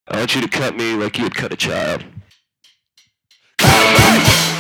I want you to cut me like you would cut a child. Cut me!